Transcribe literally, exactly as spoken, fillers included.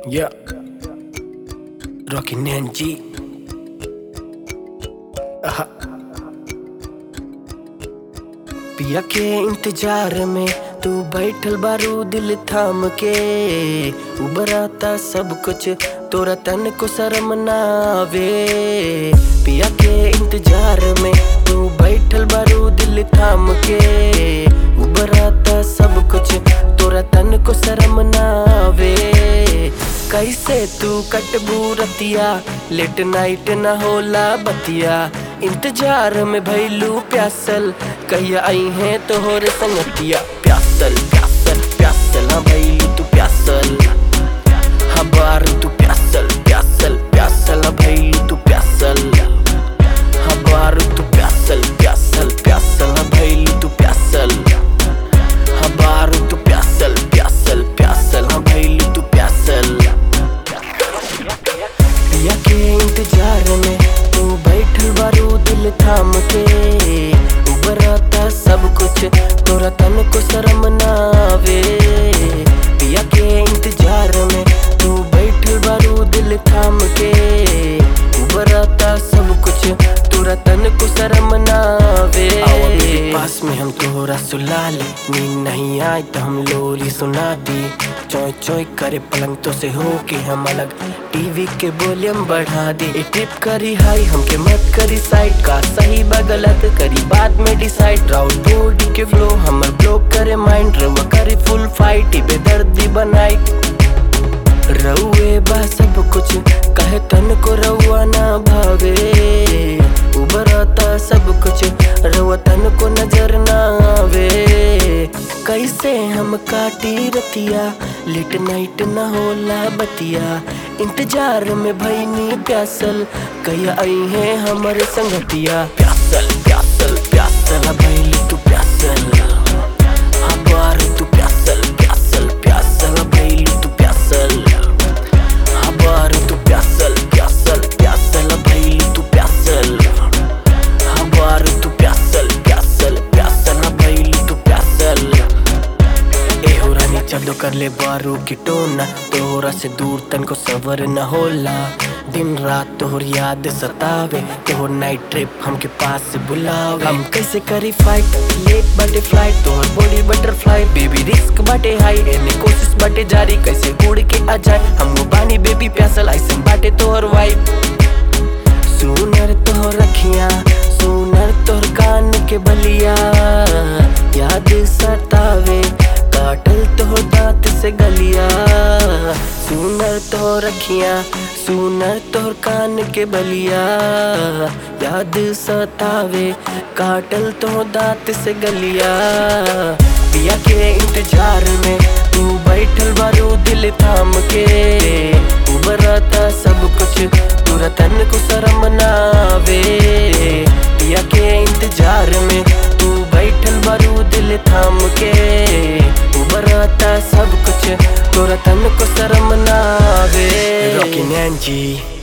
Yeah, Rocky Nanji. आहा। पिया के इंतजार में तू बैठल बारू दिल थाम के, उबराता सब कुछ तोरा तन को शर्म ना आवे। पिया के इंतजार में तू बैठल बारू दिल थाम के, उबराता सब कुछ तोरा तन को शर्म ना आवे। कैसे तू कटबू रतिया, लेट नाइट न होला बतिया, इंतजार में भैलू प्यासल, कहिया आई है तोहरे संगतिया। प्यासल प्यासल प्यासल हाँ भैलू तू प्यासल, हाँ बार तू प्यासल प्यासल प्यासल हाँ भैलू तू प्यासल, हाँ बार तू प्यासल प्यासल प्यासल हाँ भैलू तू प्यासल, हाँ बार तू प्यासल प्यासल प्यासल हाँ भैलू तू प्यासल। पिया के इंतजार में तू बैठल बारू दिल थाम के, उबराता सब कुछ तोरा तन को शर्म ना आवे। पिया के इंतजार में तू बैठल बारू दिल थाम के, उबराता सब कुछ तोरा तन को शर्म ना आवे। पास में हम तोहरा सुला ले, नींद नहीं आए तो हम लोरी सुना दी, चोय चोय करे पलंग तो से हो के हम अलग, टीवी के वॉल्यूम बढ़ा दे। ए ट्रिप करी हाई हमके मत करी साइड, का सही बा गलत करी बाद में डिसाइड। राउंड बॉडी के फ्लो हमर ब्लॉक करे माइंड, रवा करी फुल फाइट बेदर्दी बनाई। रउए बा सब कुछ कहे तन को रउआ ना भावे, उबराता सब कुछ रउआ तन को नजर ना आवे। कैसे हम काटी रतिया, लेट नाइट न होला बतिया, इंतजार में भईनी प्यासल, कहिया आई है हमारे संगतिया। प्यासल प्यासल प्यासल हाँ भैलू तू प्यासल, हाँ बार तू प्यासल प्यासल प्यासल हाँ भैलू तू प्यासल, हाँ बार तू प्यासल प्यासल प्यासल हाँ भैलू तू प्यासल, हाँ बार तू प्यासल प्यासल प्यासल हाँ भैलू तू प्यासल। एहो रानी चलो कर ले बारू की टोना, तोहरा से दूर तन को सवर न होला, दिन रात तोहर याद सतावे, तोहर नाइट ट्रिप हमके पास से बुलावे। हम कैसे करी फाइट, लेट बाटे फ्लाइट, तोहर बॉडी बटरफ्लाई, बेबी रिस्क बाटे हाई, एने कोशिश बाटे जारी, कैसे उड़ के आ जाए हम बानी बेबी प्यासल, ऐसे बाटे तोहर वाइब। सुनर तोहर रखिया, सुनर तोहर कान के बलिया, याद सतावे काटल तोहर दांत से गलिया। सुनर तोहर रखिया, सुनर तोहर कान के बलिया, याद सतावे काटल तोहर दांत से गलिया। पिया के इंतजार में तू बैठल बारू दिल थाम के, उबराता सब कुछ तोरा तन को शर्म ना आवे। पिया के इंतजार में तू बैठल बारू दिल थाम के, उबराता सब कुछ तोरा तन को शर्म ना आवे। रॉकी नैंजी।